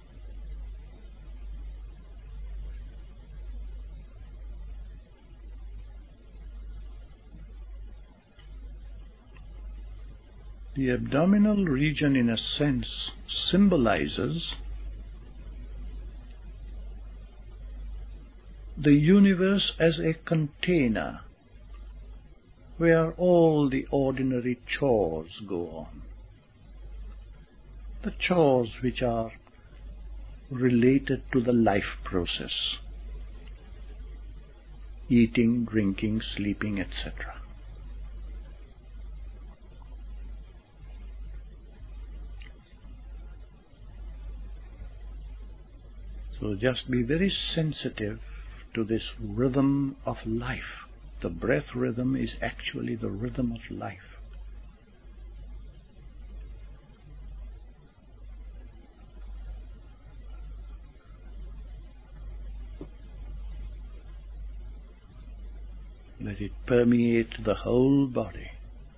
The abdominal region, in a sense, symbolizes the universe as a container where all the ordinary chores go on. The chores which are related to the life process. Eating, drinking, sleeping, etc. So just be very sensitive to this rhythm of life. The breath rhythm is actually the rhythm of life. Let it permeate the whole body.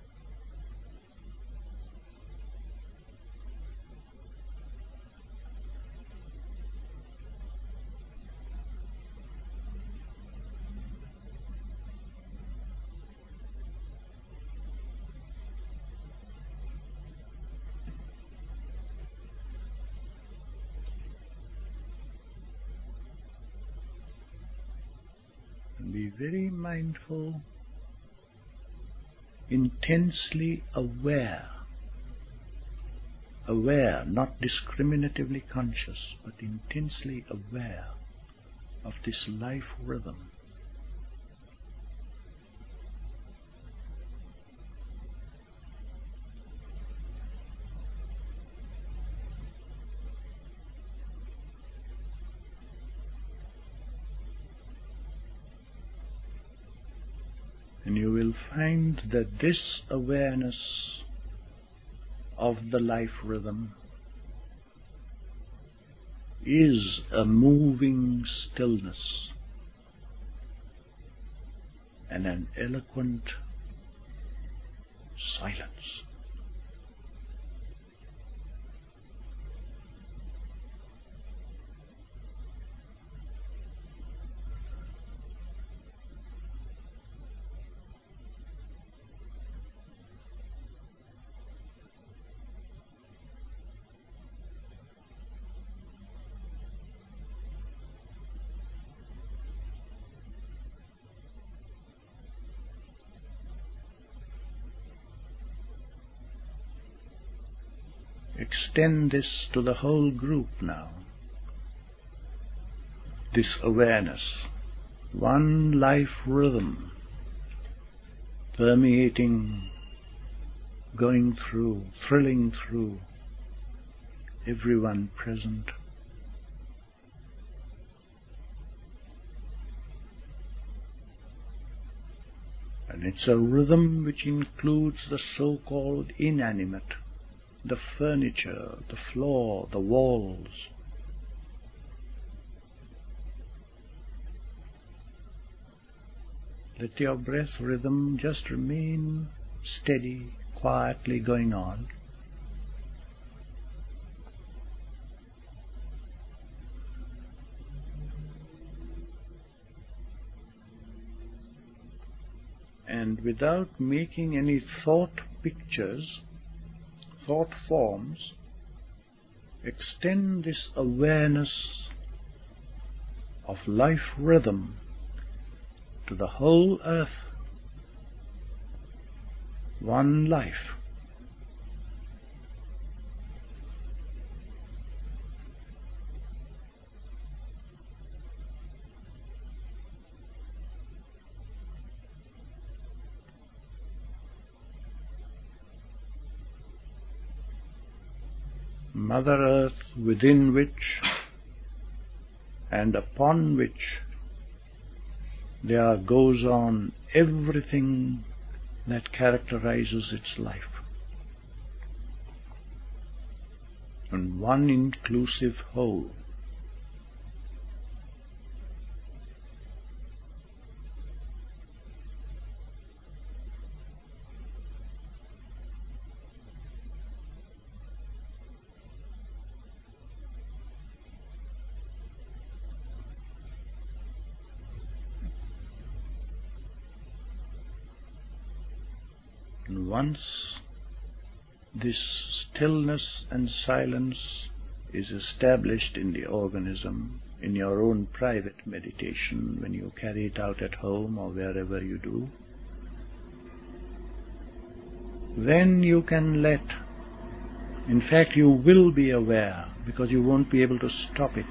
Be very mindful, intensely aware, not discriminatively conscious, but intensely aware of this life rhythm. And you will find that this awareness of the life rhythm is a moving stillness and an eloquent silence. Extend this to the whole group now. This awareness, one life rhythm, permeating, going through, thrilling through everyone present. And it's a rhythm which includes the so-called inanimate, the furniture, the floor, the walls. Let your breath rhythm just remain steady, quietly going on. And without making any thought pictures, thought forms, extend this awareness of life rhythm to the whole earth. One life. Mother Earth, within which and upon which there goes on everything that characterizes its life, and one inclusive whole. And once this stillness and silence is established in the organism, in your own private meditation, when you carry it out at home or wherever you do, then you can let, in fact you will be aware, because you won't be able to stop it.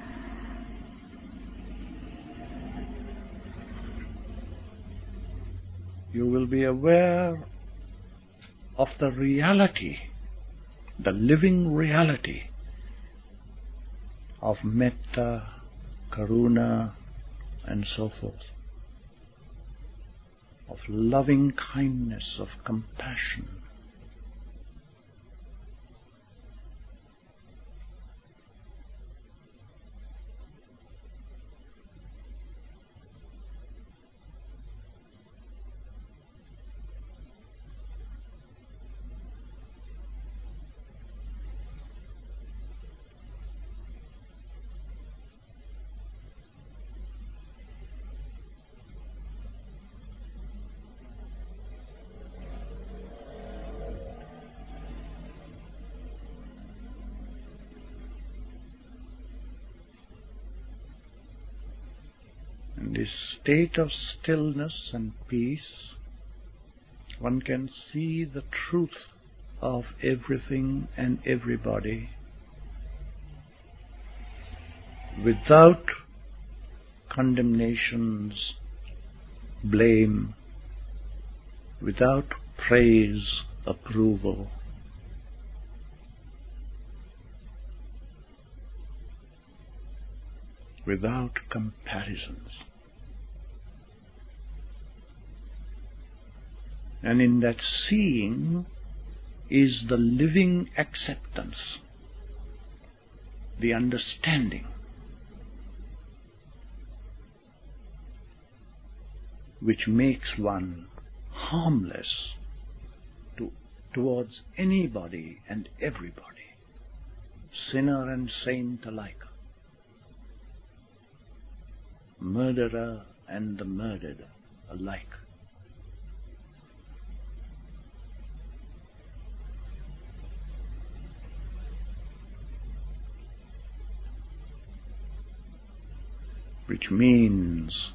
You will be aware of the reality, the living reality of metta, karuna, and so forth, of loving kindness, of compassion. this state of stillness and peace, one can see the truth of everything and everybody without condemnations, blame, without praise, approval. Without comparisons. And in that seeing is the living acceptance, the understanding, which makes one harmless towards anybody and everybody, sinner and saint alike, murderer and the murdered alike. Which means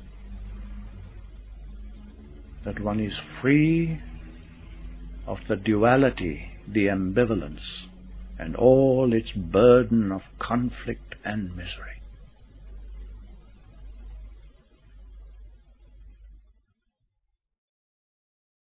that one is free of the duality, the ambivalence, and all its burden of conflict and misery.